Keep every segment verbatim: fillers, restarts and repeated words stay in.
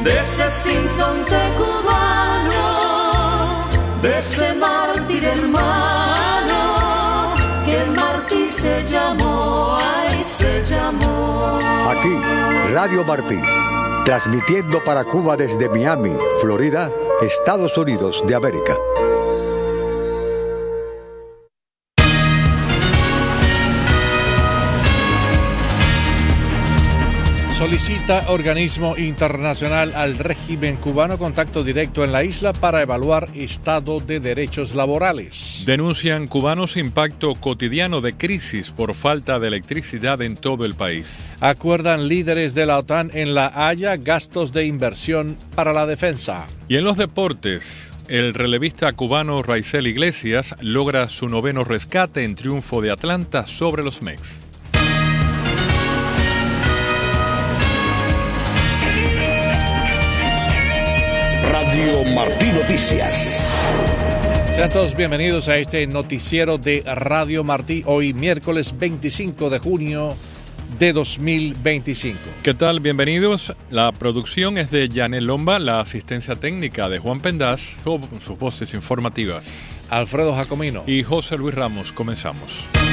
de ese sinsonte cubano, de ese mártir hermano, que el mártir se llamó, ay, se llamó. Aquí, Radio Martí, transmitiendo para Cuba desde Miami, Florida, Estados Unidos de América. Solicita organismo internacional al régimen cubano contacto directo en la isla para evaluar estado de derechos laborales. Denuncian cubanos impacto cotidiano de crisis por falta de electricidad en todo el país. Acuerdan líderes de la OTAN en La Haya gastos de inversión para la defensa. Y en los deportes, el relevista cubano Raizel Iglesias logra su noveno rescate en triunfo de Atlanta sobre los Mex. Radio Martí Noticias. Sean todos bienvenidos a este noticiero de Radio Martí, hoy miércoles veinticinco de junio de dos mil veinticinco. ¿Qué tal? Bienvenidos. La producción es de Yanel Lomba, la asistencia técnica de Juan Pendaz, con sus voces informativas Alfredo Jacomino y José Luis Ramos. Comenzamos.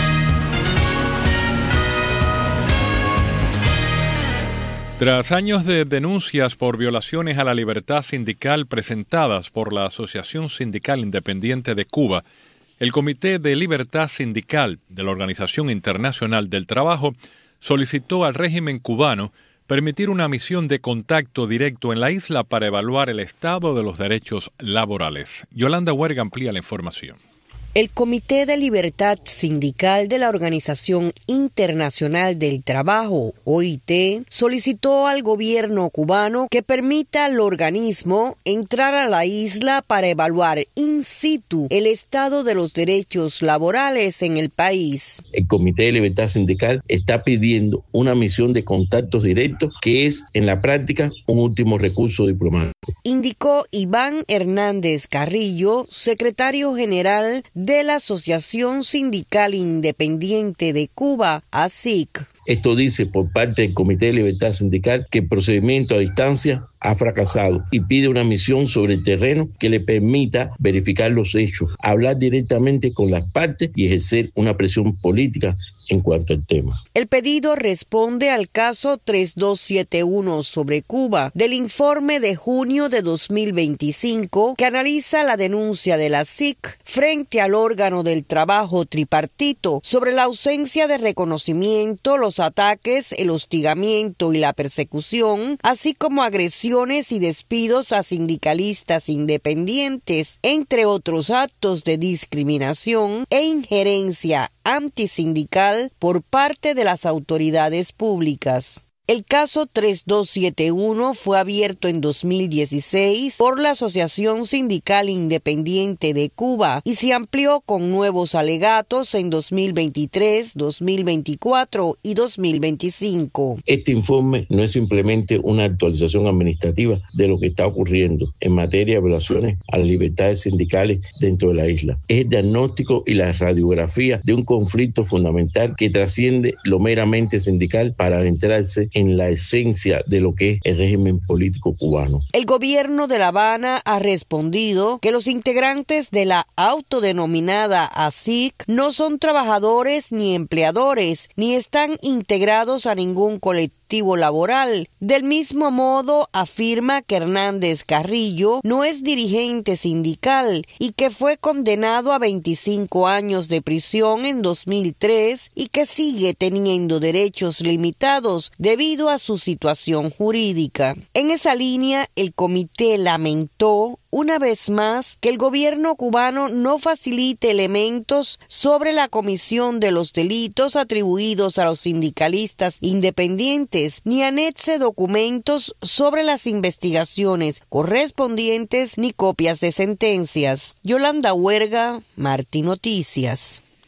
Tras años de denuncias por violaciones a la libertad sindical presentadas por la Asociación Sindical Independiente de Cuba, el Comité de Libertad Sindical de la Organización Internacional del Trabajo solicitó al régimen cubano permitir una misión de contacto directo en la isla para evaluar el estado de los derechos laborales. Yolanda Huerga amplía la información. El Comité de Libertad Sindical de la Organización Internacional del Trabajo, O I T, solicitó al gobierno cubano que permita al organismo entrar a la isla para evaluar in situ el estado de los derechos laborales en el país. El Comité de Libertad Sindical está pidiendo una misión de contactos directos que es, en la práctica, un último recurso diplomático. Indicó Iván Hernández Carrillo, secretario general de la Asociación Sindical Independiente de Cuba, A S I C. Esto dice por parte del Comité de Libertad Sindical que el procedimiento a distancia ha fracasado y pide una misión sobre el terreno que le permita verificar los hechos, hablar directamente con las partes y ejercer una presión política en cuanto al tema. El pedido responde al caso tres dos siete uno sobre Cuba del informe de junio de dos mil veinticinco que analiza la denuncia de la S I C frente al órgano del trabajo tripartito sobre la ausencia de reconocimiento, los ataques, el hostigamiento y la persecución, así como agresiones y despidos a sindicalistas independientes, entre otros actos de discriminación e injerencia antisindical por parte de las autoridades públicas. El caso tres dos siete uno fue abierto en dos mil dieciséis por la Asociación Sindical Independiente de Cuba y se amplió con nuevos alegatos en dos mil veintitrés, dos mil veinticuatro y dos mil veinticinco. Este informe no es simplemente una actualización administrativa de lo que está ocurriendo en materia de violaciones a las libertades sindicales dentro de la isla. Es el diagnóstico y la radiografía de un conflicto fundamental que trasciende lo meramente sindical para adentrarse en la esencia de lo que es el régimen político cubano. El gobierno de La Habana ha respondido que los integrantes de la autodenominada A S I C no son trabajadores ni empleadores, ni están integrados a ningún colectivo laboral. Del mismo modo, afirma que Hernández Carrillo no es dirigente sindical y que fue condenado a veinticinco años de prisión en dos mil tres y que sigue teniendo derechos limitados debido a su situación jurídica. En esa línea, el comité lamentó una vez más que el gobierno cubano no facilite elementos sobre la comisión de los delitos atribuidos a los sindicalistas independientes, ni anexe documentos sobre las investigaciones correspondientes ni copias de sentencias. Yolanda Huerga, Martí Noticias.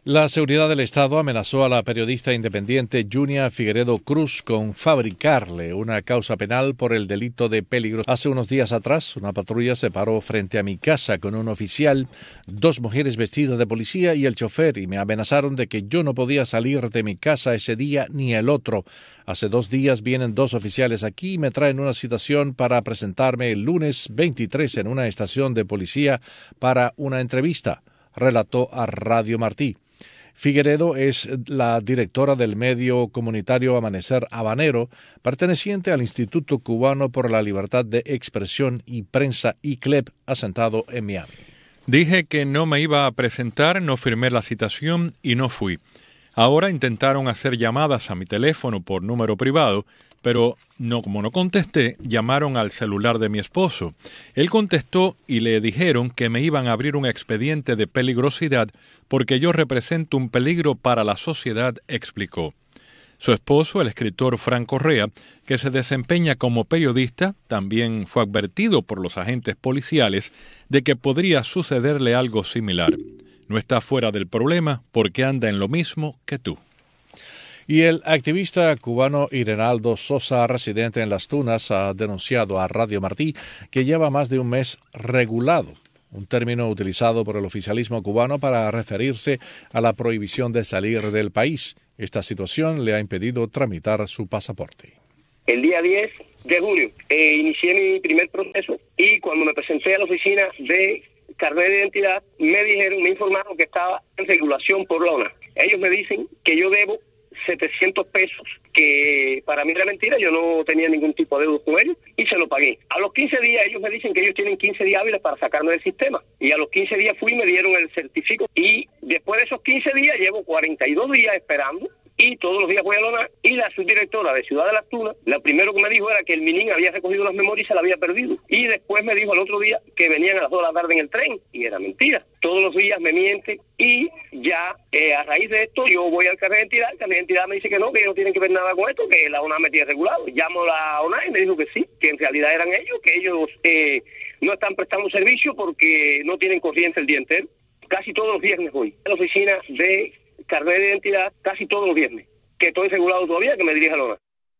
La seguridad del Estado amenazó a la periodista independiente Junia Figueredo Cruz con fabricarle una causa penal por el delito de peligro. Hace unos días atrás, una patrulla se paró frente a mi casa con un oficial, dos mujeres vestidas de policía y el chofer, y me amenazaron de que yo no podía salir de mi casa ese día ni el otro. Hace dos días vienen dos oficiales aquí y me traen una citación para presentarme el lunes veintitrés en una estación de policía para una entrevista, relató a Radio Martí. Figueredo es la directora del medio comunitario Amanecer Habanero, perteneciente al Instituto Cubano por la Libertad de Expresión y Prensa I C L E P, asentado en Miami. Dije que no me iba a presentar, no firmé la citación y no fui. Ahora intentaron hacer llamadas a mi teléfono por número privado, pero no, como no contesté, llamaron al celular de mi esposo. Él contestó y le dijeron que me iban a abrir un expediente de peligrosidad porque yo represento un peligro para la sociedad, explicó. Su esposo, el escritor Frank Correa, que se desempeña como periodista, también fue advertido por los agentes policiales de que podría sucederle algo similar. No está fuera del problema porque anda en lo mismo que tú. Y el activista cubano Irenaldo Sosa, residente en Las Tunas, ha denunciado a Radio Martí que lleva más de un mes regulado, un término utilizado por el oficialismo cubano para referirse a la prohibición de salir del país. Esta situación le ha impedido tramitar su pasaporte. El día diez de junio eh, inicié mi primer proceso y cuando me presenté a la oficina de carnet de identidad me dijeron, me informaron que estaba en regulación por la O N A. Ellos me dicen que yo debo setecientos pesos, que para mí era mentira, yo no tenía ningún tipo de deuda con ellos y se lo pagué. A los quince días ellos me dicen que ellos tienen quince días hábiles para sacarme del sistema y a los quince días fui y me dieron el certificado y después de esos quince días llevo cuarenta y dos días esperando y todos los días voy a la O N A y la subdirectora de Ciudad de Las Tunas, lo primero que me dijo era que el Minin había recogido las memorias y se la había perdido y después me dijo al otro día que venían a las dos de la tarde en el tren y era mentira. Todos los días me mienten y ya eh, a raíz de esto yo voy al carnet de identidad, el carnet de identidad me dice que no, que ellos no tienen que ver nada con esto, que la O N A me tiene regulado. Llamo a la O N A y me dijo que sí, que en realidad eran ellos, que ellos eh, no están prestando servicio porque no tienen corriente el día entero. Casi todos los viernes voy a la oficina de carnet de identidad, casi todos los viernes, que estoy regulado todavía, que me dirija a la O N A.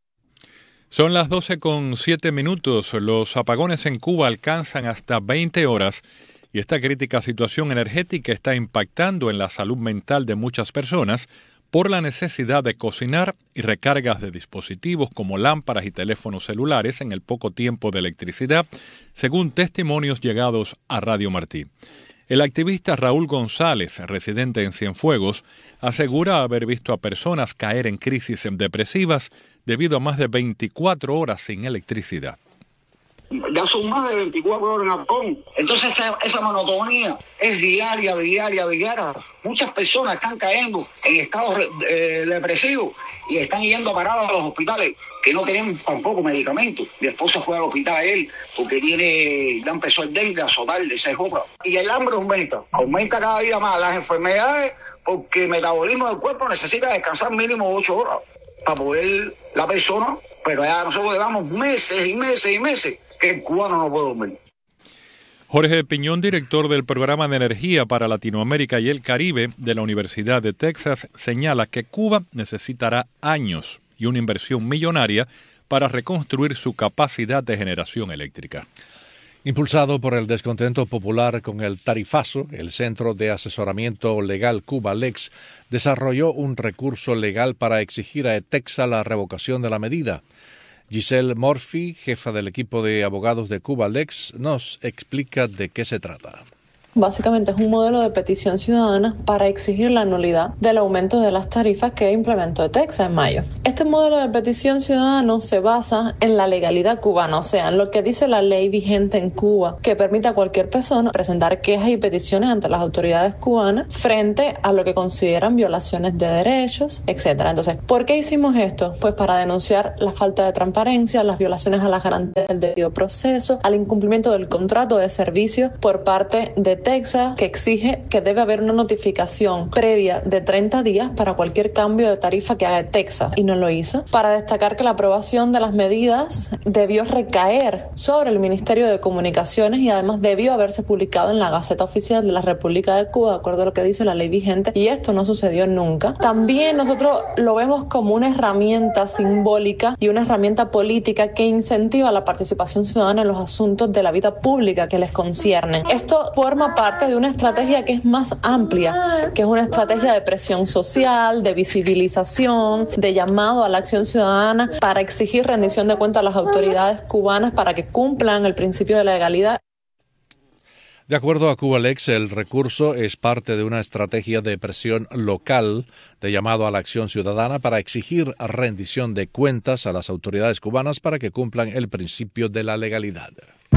Son las doce con siete minutos. Los apagones en Cuba alcanzan hasta veinte horas y esta crítica situación energética está impactando en la salud mental de muchas personas por la necesidad de cocinar y recargas de dispositivos como lámparas y teléfonos celulares en el poco tiempo de electricidad, según testimonios llegados a Radio Martí. El activista Raúl González, residente en Cienfuegos, asegura haber visto a personas caer en crisis depresivas debido a más de veinticuatro horas sin electricidad. Ya son más de veinticuatro horas en apagón. Entonces esa, esa monotonía es diaria, diaria, diaria. Muchas personas están cayendo en estados eh, depresivos y están yendo a parar a los hospitales que no tienen tampoco medicamentos. Mi esposa fue al hospital a él porque tiene, ya empezó el dengue a azotarle, esa es otra. Y el hambre aumenta, aumenta cada día más las enfermedades porque el metabolismo del cuerpo necesita descansar mínimo ocho horas para poder la persona, pero ya nosotros llevamos meses y meses y meses que el cubano no puede dormir. Jorge Piñón, director del Programa de Energía para Latinoamérica y el Caribe de la Universidad de Texas, señala que Cuba necesitará años y una inversión millonaria para reconstruir su capacidad de generación eléctrica. Impulsado por el descontento popular con el tarifazo, el Centro de Asesoramiento Legal Cubalex desarrolló un recurso legal para exigir a ETEXA la revocación de la medida. Giselle Murphy, jefa del equipo de abogados de Cubalex, nos explica de qué se trata. Básicamente es un modelo de petición ciudadana para exigir la nulidad del aumento de las tarifas que implementó ETEXA en mayo. Este modelo de petición ciudadana se basa en la legalidad cubana, o sea, en lo que dice la ley vigente en Cuba, que permite a cualquier persona presentar quejas y peticiones ante las autoridades cubanas frente a lo que consideran violaciones de derechos, etcétera. Entonces, ¿por qué hicimos esto? Pues para denunciar la falta de transparencia, las violaciones a las garantías del debido proceso, al incumplimiento del contrato de servicio por parte de Texas que exige que debe haber una notificación previa de treinta días para cualquier cambio de tarifa que haga Texas, y no lo hizo. Para destacar que la aprobación de las medidas debió recaer sobre el Ministerio de Comunicaciones y además debió haberse publicado en la Gaceta Oficial de la República de Cuba, de acuerdo a lo que dice la ley vigente, y esto no sucedió nunca. También nosotros lo vemos como una herramienta simbólica y una herramienta política que incentiva la participación ciudadana en los asuntos de la vida pública que les conciernen. Esto forma parte de una estrategia que es más amplia, que es una estrategia de presión social, de visibilización, de llamado a la acción ciudadana para exigir rendición de cuentas a las autoridades cubanas para que cumplan el principio de legalidad. De acuerdo a Cubalex, el recurso es parte de una estrategia de presión local de llamado a la acción ciudadana para exigir rendición de cuentas a las autoridades cubanas para que cumplan el principio de la legalidad.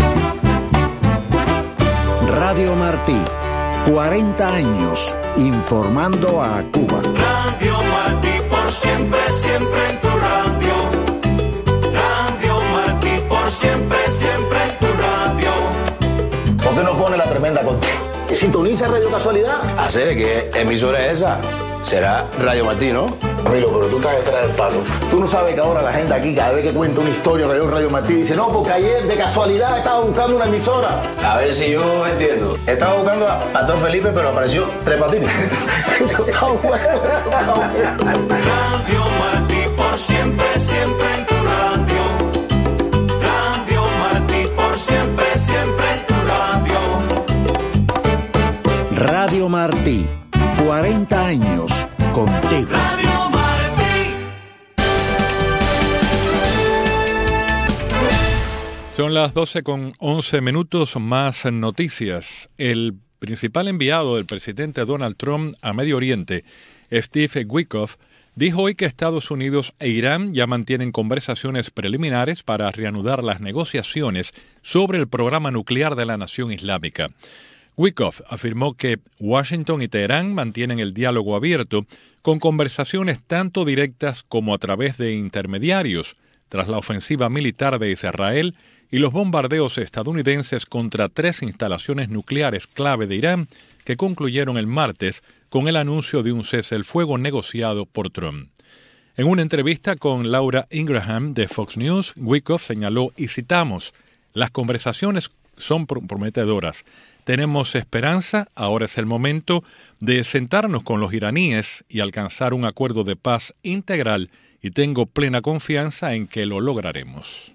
Radio Martí, cuarenta años informando a Cuba. Radio Martí, por siempre, siempre en tu radio. Radio Martí, por siempre, siempre en tu radio. ¿Por qué no pone la tremenda corte? ¿Sintoniza Radio Casualidad? Hacer que emisora es esa. Será Radio Martí, ¿no? Camilo, pero tú estás detrás del palo. Tú no sabes que ahora la gente aquí, cada vez que cuenta una historia que hay un Radio Martí, dice, no, porque ayer de casualidad estaba buscando una emisora. A ver si yo entiendo. Estaba buscando a Pastor Felipe, pero apareció Tres Patines. Eso está bueno, eso está bueno. Radio Martí, por siempre, siempre en tu radio. Radio Martí, por siempre, siempre en tu radio. Radio Martí, cuarenta años contigo. Radio Martí. Son las doce con once minutos, más noticias. El principal enviado del presidente Donald Trump a Medio Oriente, Steve Witkoff, dijo hoy que Estados Unidos e Irán ya mantienen conversaciones preliminares para reanudar las negociaciones sobre el programa nuclear de la nación islámica. Witkoff afirmó que Washington y Teherán mantienen el diálogo abierto con conversaciones tanto directas como a través de intermediarios tras la ofensiva militar de Israel y los bombardeos estadounidenses contra tres instalaciones nucleares clave de Irán que concluyeron el martes con el anuncio de un cese el fuego negociado por Trump. En una entrevista con Laura Ingraham de Fox News, Witkoff señaló, y citamos, «Las conversaciones son prometedoras. Tenemos esperanza, ahora es el momento de sentarnos con los iraníes y alcanzar un acuerdo de paz integral y tengo plena confianza en que lo lograremos».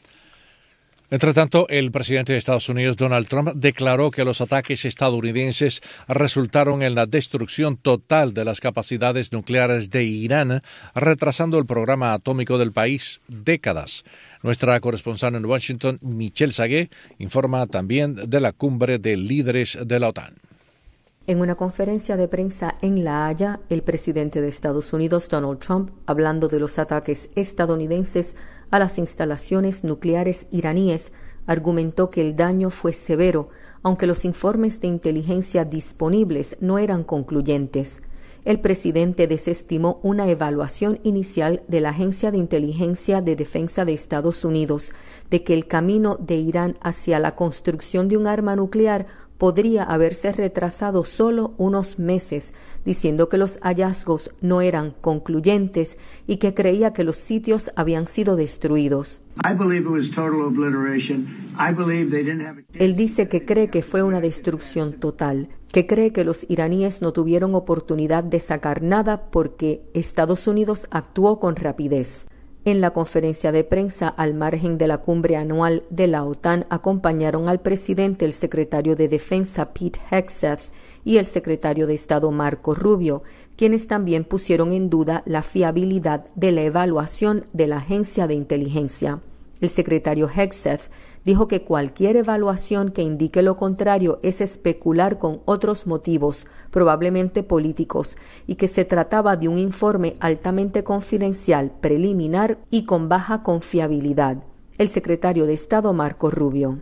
Entre tanto, el presidente de Estados Unidos, Donald Trump, declaró que los ataques estadounidenses resultaron en la destrucción total de las capacidades nucleares de Irán, retrasando el programa atómico del país décadas. Nuestra corresponsal en Washington, Michelle Sagué, informa también de la cumbre de líderes de la OTAN. En una conferencia de prensa en La Haya, el presidente de Estados Unidos, Donald Trump, hablando de los ataques estadounidenses a las instalaciones nucleares iraníes, argumentó que el daño fue severo, aunque los informes de inteligencia disponibles no eran concluyentes. El presidente desestimó una evaluación inicial de la Agencia de Inteligencia de Defensa de Estados Unidos de que el camino de Irán hacia la construcción de un arma nuclear podría haberse retrasado solo unos meses, diciendo que los hallazgos no eran concluyentes y que creía que los sitios habían sido destruidos. Él dice que cree que fue una destrucción total, que cree que los iraníes no tuvieron oportunidad de sacar nada porque Estados Unidos actuó con rapidez. En la conferencia de prensa al margen de la cumbre anual de la OTAN acompañaron al presidente el secretario de Defensa Pete Hegseth y el secretario de Estado Marco Rubio, quienes también pusieron en duda la fiabilidad de la evaluación de la agencia de inteligencia. El secretario Hegseth dijo que cualquier evaluación que indique lo contrario es especular con otros motivos, probablemente políticos, y que se trataba de un informe altamente confidencial, preliminar y con baja confiabilidad. El secretario de Estado Marco Rubio.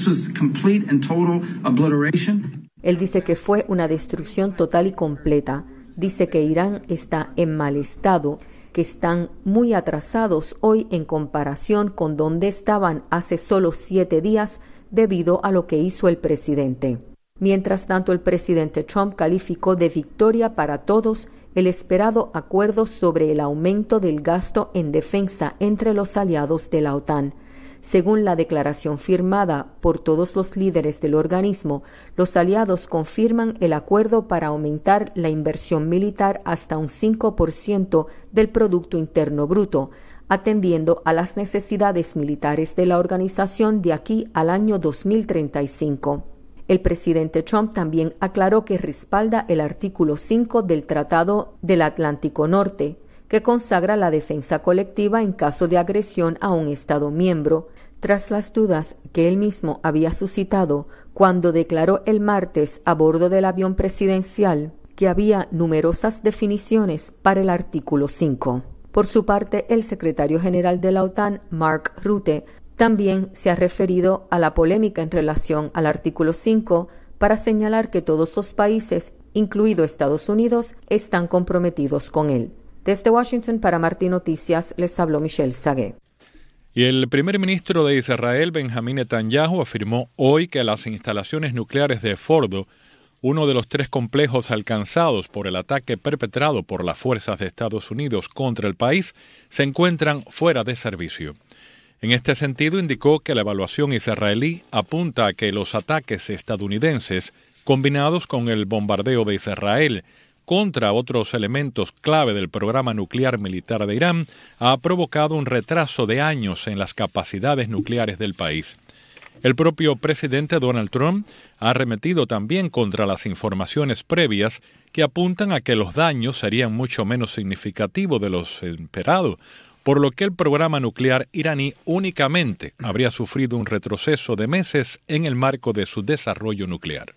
Él dice que fue una destrucción total y completa. Dice que Irán está en mal estado, que están muy atrasados hoy en comparación con donde estaban hace solo siete días debido a lo que hizo el presidente. Mientras tanto, el presidente Trump calificó de victoria para todos el esperado acuerdo sobre el aumento del gasto en defensa entre los aliados de la OTAN. Según la declaración firmada por todos los líderes del organismo, los aliados confirman el acuerdo para aumentar la inversión militar hasta un cinco por ciento del Producto Interno Bruto, atendiendo a las necesidades militares de la organización de aquí al año dos mil treinta y cinco. El presidente Trump también aclaró que respalda el artículo cinco del Tratado del Atlántico Norte, que consagra la defensa colectiva en caso de agresión a un Estado miembro, tras las dudas que él mismo había suscitado cuando declaró el martes a bordo del avión presidencial que había numerosas definiciones para el artículo cinco. Por su parte, el secretario general de la OTAN, Mark Rutte, también se ha referido a la polémica en relación al artículo cinco para señalar que todos los países, incluido Estados Unidos, están comprometidos con él. Desde Washington para Martí Noticias les habló Michelle Sagué. Y el primer ministro de Israel, Benjamín Netanyahu, afirmó hoy que las instalaciones nucleares de Fordo, uno de los tres complejos alcanzados por el ataque perpetrado por las fuerzas de Estados Unidos contra el país, se encuentran fuera de servicio. En este sentido, indicó que la evaluación israelí apunta a que los ataques estadounidenses, combinados con el bombardeo de Israel contra otros elementos clave del programa nuclear militar de Irán, ha provocado un retraso de años en las capacidades nucleares del país. El propio presidente Donald Trump ha arremetido también contra las informaciones previas que apuntan a que los daños serían mucho menos significativos de los esperados, por lo que el programa nuclear iraní únicamente habría sufrido un retroceso de meses en el marco de su desarrollo nuclear.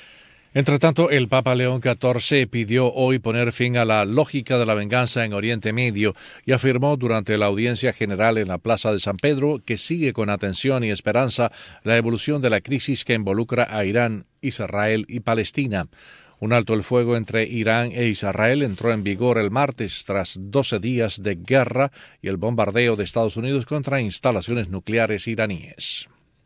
Entre tanto, el Papa León catorce pidió hoy poner fin a la lógica de la venganza en Oriente Medio y afirmó durante la audiencia general en la Plaza de San Pedro que sigue con atención y esperanza la evolución de la crisis que involucra a Irán, Israel y Palestina. Un alto el fuego entre Irán e Israel entró en vigor el martes tras doce días de guerra y el bombardeo de Estados Unidos contra instalaciones nucleares iraníes.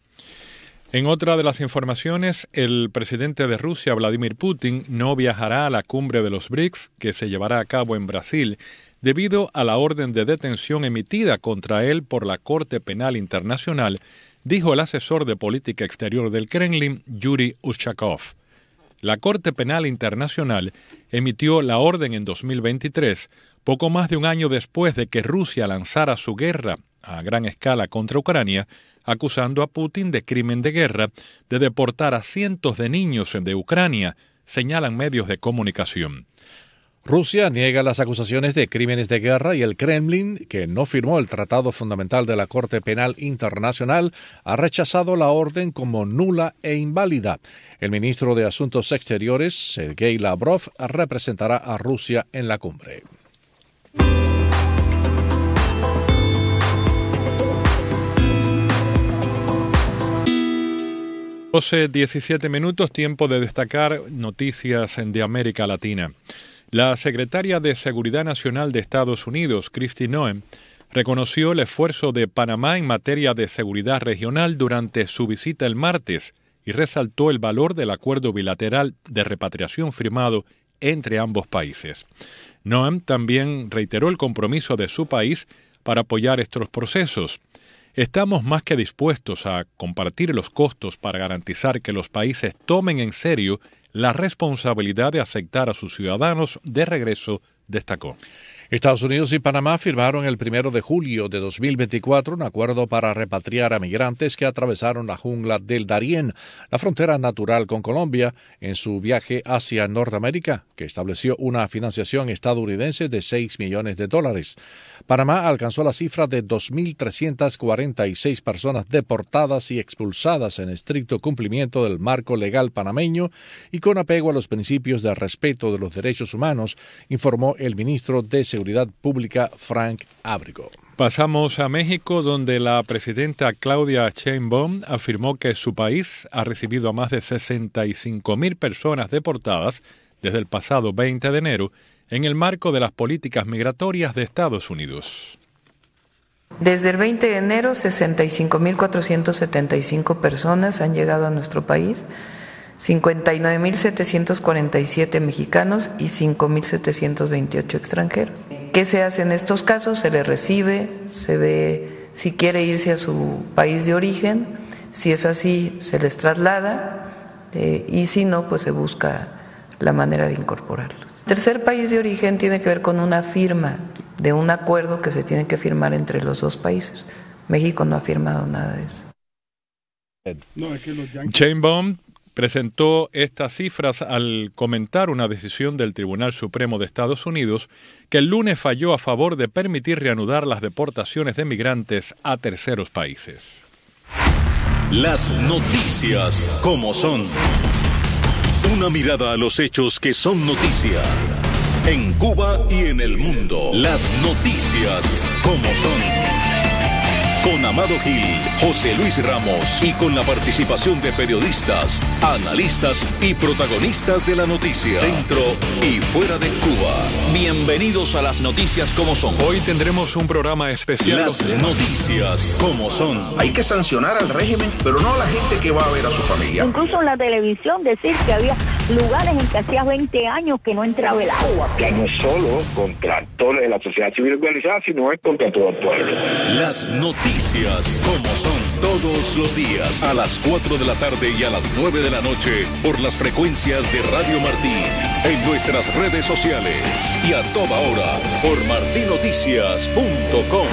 En otra de las informaciones, el presidente de Rusia, Vladimir Putin, no viajará a la cumbre de los B R I C S, que se llevará a cabo en Brasil, debido a la orden de detención emitida contra él por la Corte Penal Internacional, dijo el asesor de política exterior del Kremlin, Yuri Ushakov. La Corte Penal Internacional emitió la orden en dos mil veintitrés, poco más de un año después de que Rusia lanzara su guerra a gran escala contra Ucrania, acusando a Putin de crimen de guerra, de deportar a cientos de niños de Ucrania, señalan medios de comunicación. Rusia niega las acusaciones de crímenes de guerra y el Kremlin, que no firmó el Tratado Fundamental de la Corte Penal Internacional, ha rechazado la orden como nula e inválida. El ministro de Asuntos Exteriores, Sergei Lavrov, representará a Rusia en la cumbre. doce diecisiete minutos, tiempo de destacar noticias de América Latina. La secretaria de Seguridad Nacional de Estados Unidos, Kristi Noem, reconoció el esfuerzo de Panamá en materia de seguridad regional durante su visita el martes y resaltó el valor del acuerdo bilateral de repatriación firmado entre ambos países. Noem también reiteró el compromiso de su país para apoyar estos procesos. Estamos más que dispuestos a compartir los costos para garantizar que los países tomen en serio la responsabilidad de aceptar a sus ciudadanos de regreso, destacó. Estados Unidos y Panamá firmaron el primero de julio de dos mil veinticuatro un acuerdo para repatriar a migrantes que atravesaron la jungla del Darién, la frontera natural con Colombia, en su viaje hacia Norteamérica, que estableció una financiación estadounidense de seis millones de dólares. Panamá alcanzó la cifra de dos mil trescientas cuarenta y seis personas deportadas y expulsadas en estricto cumplimiento del marco legal panameño y con apego a los principios de respeto de los derechos humanos, informó el ministro de Seguridad Pública, Frank Abrego. Pasamos a México, donde la presidenta Claudia Sheinbaum afirmó que su país ha recibido a más de sesenta y cinco mil personas deportadas desde el pasado veinte de enero en el marco de las políticas migratorias de Estados Unidos. Desde el veinte de enero, sesenta y cinco mil cuatrocientas setenta y cinco personas han llegado a nuestro país cincuenta y nueve mil setecientos cuarenta y siete mexicanos y cinco mil setecientos veintiocho extranjeros. ¿Qué se hace en estos casos? Se les recibe, se ve si quiere irse a su país de origen, si es así se les traslada eh, y si no, pues se busca la manera de incorporarlos. El tercer país de origen tiene que ver con una firma de un acuerdo que se tiene que firmar entre los dos países. México no ha firmado nada de eso. Sheinbaum presentó estas cifras al comentar una decisión del Tribunal Supremo de Estados Unidos que el lunes falló a favor de permitir reanudar las deportaciones de migrantes a terceros países. Las noticias como son. Una mirada a los hechos que son noticia. En Cuba y en el mundo. Las noticias como son. Con Amado Gil, José Luis Ramos y con la participación de periodistas, analistas y protagonistas de la noticia, dentro y fuera de Cuba. Bienvenidos a Las Noticias como son. Hoy tendremos un programa especial. Las noticias como son. Hay que sancionar al régimen, pero no a la gente que va a ver a su familia. Incluso en la televisión decir que había lugares en que hacía veinte años que no entraba el agua. Ya no es solo contra actores de la sociedad civil organizada, sino es contra todo el pueblo. Las noticias como son, todos los días a las cuatro de la tarde y a las nueve de la noche por las frecuencias de Radio Martí, en nuestras redes sociales y a toda hora por martí noticias punto com.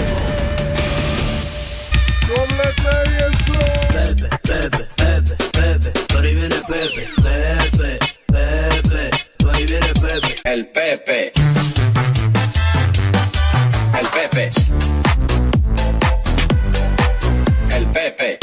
Pepe, Pepe, Pepe, Pepe, por ahí viene Pepe, Pepe, Pepe, por ahí viene Pepe. El Pepe, el Pepe. Pepe.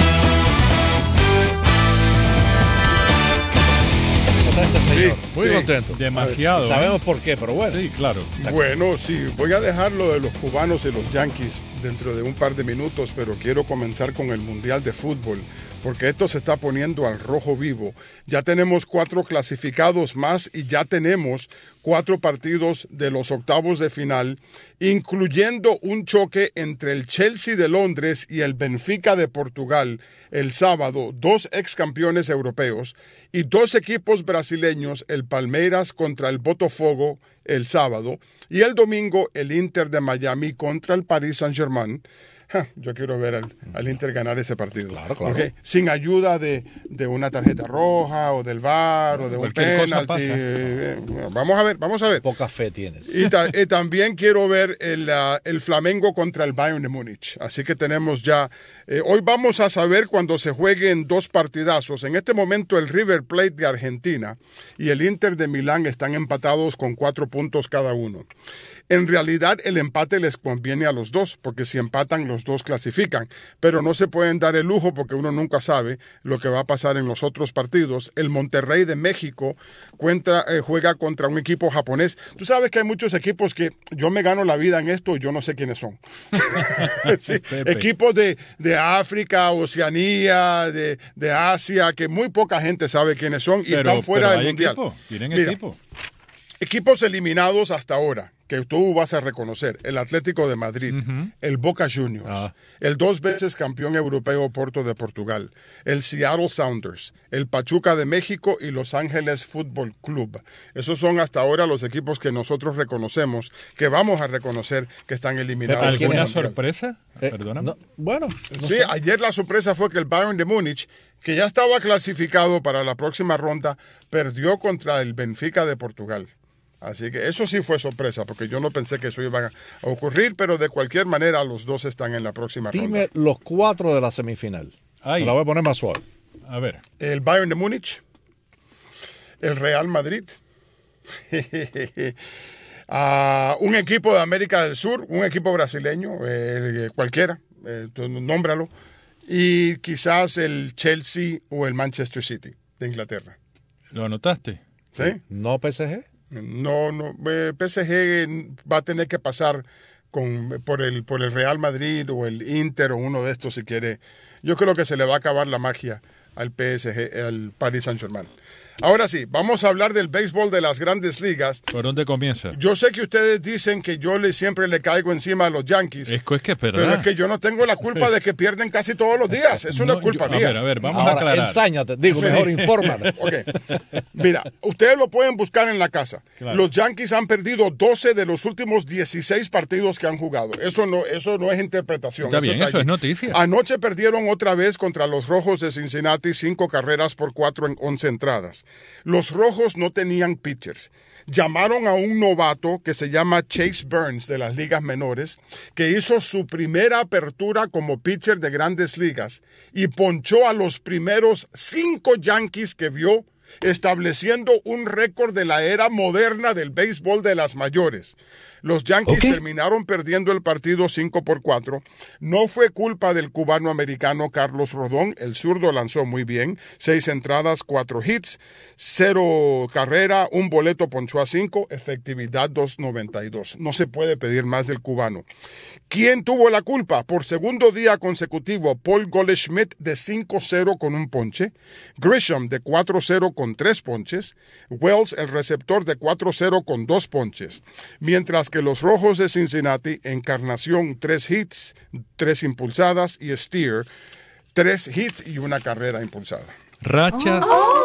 Sí, muy sí, contento. Demasiado. Sabemos por qué, pero bueno. Sí, claro. Bueno, sí, voy a dejar lo de los cubanos y los yanquis dentro de un par de minutos, pero quiero comenzar con el Mundial de Fútbol, porque esto se está poniendo al rojo vivo. Ya tenemos cuatro clasificados más y ya tenemos cuatro partidos de los octavos de final, incluyendo un choque entre el Chelsea de Londres y el Benfica de Portugal el sábado, dos ex campeones europeos, y dos equipos brasileños, el Palmeiras contra el Botafogo el sábado, y el domingo el Inter de Miami contra el Paris Saint-Germain. Yo quiero ver al, al Inter ganar ese partido. Claro, claro. ¿Okay? Sin ayuda de, de una tarjeta roja o del V A R o de un penalti. Eh, vamos a ver, vamos a ver. Poca fe tienes. Y, ta, y también quiero ver el, uh, el Flamengo contra el Bayern de Múnich. Así que tenemos ya... Eh, hoy vamos a saber cuando se jueguen dos partidazos. En este momento el River Plate de Argentina y el Inter de Milán están empatados con cuatro puntos cada uno. En realidad el empate les conviene a los dos, porque si empatan los dos clasifican, pero no se pueden dar el lujo porque uno nunca sabe lo que va a pasar en los otros partidos. El Monterrey de México cuenta, eh, juega contra un equipo japonés. Tú sabes que hay muchos equipos que yo me gano la vida en esto y yo no sé quiénes son. Sí, equipos de, de África, Oceanía, de, de Asia, que muy poca gente sabe quiénes son y pero, están fuera del Mundial. Equipo. Tienen Mira, equipo. Equipos eliminados hasta ahora, que tú vas a reconocer: el Atlético de Madrid, uh-huh. el Boca Juniors, ah. el dos veces campeón europeo Porto de Portugal, el Seattle Sounders, el Pachuca de México y Los Ángeles Fútbol Club. Esos son hasta ahora los equipos que nosotros reconocemos, que vamos a reconocer que están eliminados. ¿Alguna sorpresa? Eh, Perdóname. No, bueno. No sí, sé. Ayer la sorpresa fue que el Bayern de Múnich, que ya estaba clasificado para la próxima ronda, perdió contra el Benfica de Portugal. Así que eso sí fue sorpresa, porque yo no pensé que eso iba a ocurrir, pero de cualquier manera los dos están en la próxima Dime ronda. Dime los cuatro de la semifinal. Ay. Te la voy a poner más suave. A ver. El Bayern de Múnich, el Real Madrid, uh, un equipo de América del Sur, un equipo brasileño, eh, cualquiera, eh, tú nómbralo, y quizás el Chelsea o el Manchester City de Inglaterra. ¿Lo anotaste? ¿Sí? ¿No P S G? No, no, eh, P S G va a tener que pasar con, por, el, por el Real Madrid o el Inter o uno de estos si quiere. Yo creo que se le va a acabar la magia al P S G, al Paris Saint-Germain. Ahora sí, vamos a hablar del béisbol de las grandes ligas. ¿Por dónde comienza? Yo sé que ustedes dicen que yo le, siempre le caigo encima a los Yankees. Es que es que es verdad. Pero es que yo no tengo la culpa de que pierden casi todos los días. Eso no, no es culpa yo, mía. A ver, a ver, vamos Ahora, a aclarar. Ensáñate, digo, mejor infórmate. Okay. Mira, ustedes lo pueden buscar en la casa. Claro. Los Yankees han perdido doce de los últimos dieciséis partidos que han jugado. Eso no, eso no es interpretación. Está eso bien, está eso allí. es noticia. Anoche perdieron otra vez contra los Rojos de Cincinnati, cinco carreras por cuatro en once entradas. Los Rojos no tenían pitchers. Llamaron a un novato que se llama Chase Burns de las ligas menores, que hizo su primera apertura como pitcher de grandes ligas y ponchó a los primeros cinco Yankees que vio, estableciendo un récord de la era moderna del béisbol de las mayores. Los Yankees okay. terminaron perdiendo el partido cinco por cuatro. No fue culpa del cubano-americano Carlos Rodón. El zurdo lanzó muy bien. Seis entradas, cuatro hits, cero carrera, un boleto ponchó a cinco, efectividad dos noventa y dos. No se puede pedir más del cubano. ¿Quién tuvo la culpa? Por segundo día consecutivo, Paul Goldschmidt de cinco cero con un ponche. Grisham de cuatro cero con tres ponches. Wells, el receptor, de cuatro cero con dos ponches. Mientras que los Rojos de Cincinnati, Encarnación, tres hits, tres impulsadas, y Steer, tres hits y una carrera impulsada. Racha,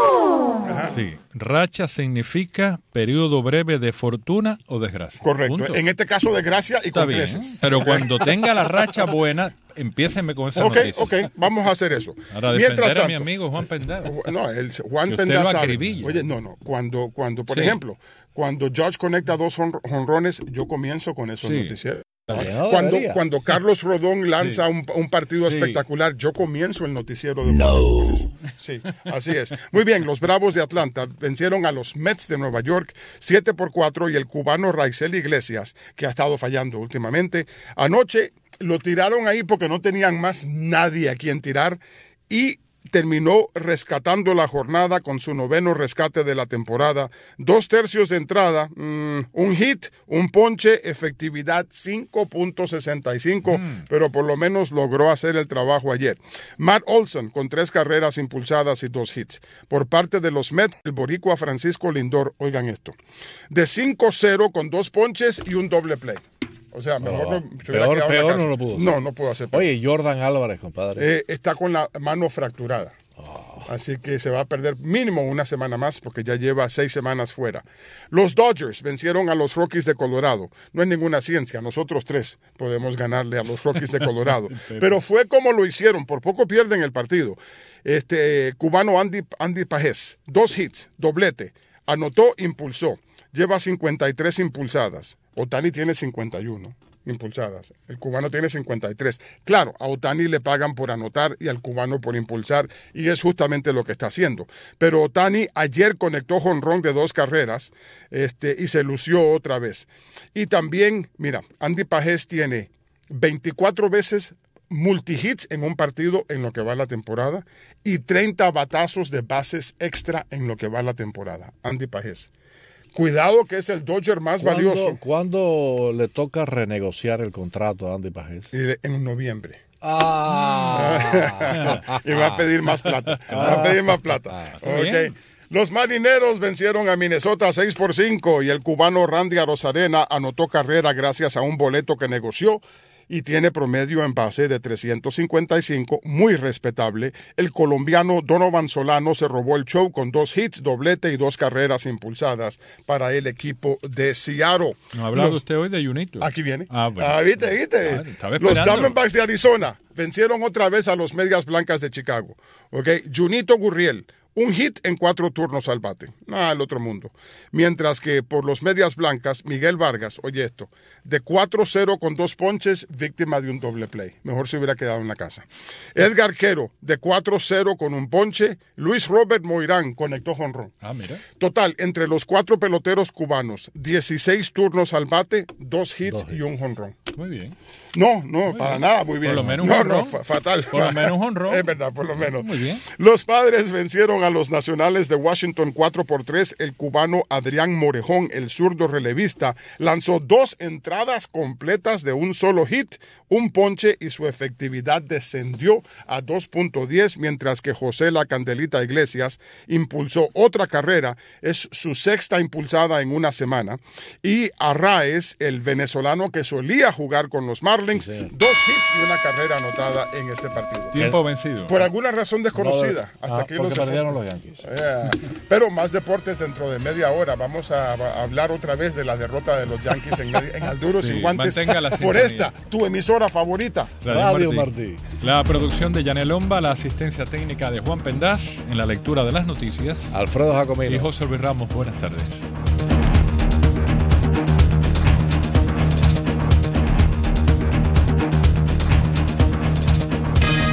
oh. sí, racha significa periodo breve de fortuna o desgracia. Correcto, Punto. En este caso desgracia y Está con bien, creces. Pero cuando tenga la racha buena, empiécenme con esa Ok, noticia. ok, vamos a hacer eso. Ahora defender Mientras tanto, a mi amigo Juan Pendá. No, el Juan que Pendá usted lo sabe. acribilla. Oye, no, no, cuando, cuando por Sí. ejemplo, cuando George conecta dos jonrones, yo comienzo con esos Sí. noticieros. No Cuando, cuando Carlos Rodón lanza Sí. un, un partido Sí. espectacular, yo comienzo el noticiero de No. Sí, así es. Muy bien, los Bravos de Atlanta vencieron a los Mets de Nueva York siete por cuatro y el cubano Raisel Iglesias, que ha estado fallando últimamente, anoche lo tiraron ahí porque no tenían más nadie a quien tirar y terminó rescatando la jornada con su noveno rescate de la temporada. Dos tercios de entrada, mmm, un hit, un ponche, efectividad cinco punto sesenta y cinco, mm. pero por lo menos logró hacer el trabajo ayer. Matt Olson con tres carreras impulsadas y dos hits. Por parte de los Mets, el boricua Francisco Lindor, oigan esto, de cinco cero con dos ponches y un doble play. O sea, mejor no, no, peor, peor no lo pudo hacer. No, no pudo hacer. Oye, Jordan Álvarez, compadre. Eh, está con la mano fracturada. Oh. Así que se va a perder mínimo una semana más porque ya lleva seis semanas fuera. Los Dodgers vencieron a los Rockies de Colorado. No es ninguna ciencia, nosotros tres podemos ganarle a los Rockies de Colorado. Pero fue como lo hicieron, por poco pierden el partido. Este cubano Andy, Andy Pajés, dos hits, doblete, anotó, impulsó. Lleva cincuenta y tres impulsadas. Otani tiene cincuenta y uno impulsadas. El cubano tiene cincuenta y tres. Claro, a Otani le pagan por anotar y al cubano por impulsar, y es justamente lo que está haciendo. Pero Otani ayer conectó jonrón de dos carreras este, y se lució otra vez. Y también, mira, Andy Pajés tiene veinticuatro veces multihits en un partido en lo que va la temporada y treinta batazos de bases extra en lo que va la temporada. Andy Pajés. Cuidado que es el Dodger más ¿Cuándo, valioso. ¿Cuándo le toca renegociar el contrato a Andy Pajés? En noviembre. Ah. Y va a pedir más plata. Va a pedir más plata. Okay. Los Marineros vencieron a Minnesota seis por cinco y el cubano Randy Arozarena anotó carrera gracias a un boleto que negoció y tiene promedio en base de trescientos cincuenta y cinco, muy respetable. El colombiano Donovan Solano se robó el show con dos hits, doblete y dos carreras impulsadas para el equipo de Seattle. ¿No ha hablado Los, usted hoy de Junito? Aquí viene. Ah, bueno. Ah, viste, viste. Ah, los Diamondbacks de Arizona vencieron otra vez a los Medias Blancas de Chicago. Okay. Junito Gurriel, un hit en cuatro turnos al bate. Ah, el otro mundo. Mientras que por los Medias Blancas, Miguel Vargas, oye esto, de cuatro cero con dos ponches, víctima de un doble play. Mejor se hubiera quedado en la casa. Edgar Quero, de cuatro cero con un ponche. Luis Robert Moirán conectó jonrón. Ah, mira. Total, entre los cuatro peloteros cubanos, dieciséis turnos al bate, dos hits dos y un jonrón. Muy bien. No, no, muy para bien. nada, muy bien. Por lo menos un no, jonrón. no, fa fatal. Por lo menos un jonrón. Es verdad, por lo menos. Muy bien. Los Padres vencieron a los Nacionales de Washington cuatro por tres. El cubano Adrián Morejón, el zurdo relevista, lanzó dos entradas completas de un solo hit, un ponche y su efectividad descendió a dos punto diez, mientras que José La Candelita Iglesias impulsó otra carrera, es su sexta impulsada en una semana. Y Arraez, el venezolano que solía jugar con los Marlins, sí, dos hits y una carrera anotada en este partido. Tiempo vencido. Por alguna razón desconocida. No, hasta ah, aquí porque los perdieron los Yankees. Yeah. Pero más deportes dentro de media hora. Vamos a, a hablar otra vez de la derrota de los Yankees en, en Alduro sí, sin guantes. Por esta, tu emisora favorita. Radio, Radio Martí. Martí. La producción de Yanel Lomba, la asistencia técnica de Juan Pendaz, en la lectura de las noticias Alfredo Jacomino y José Luis Ramos. Buenas tardes.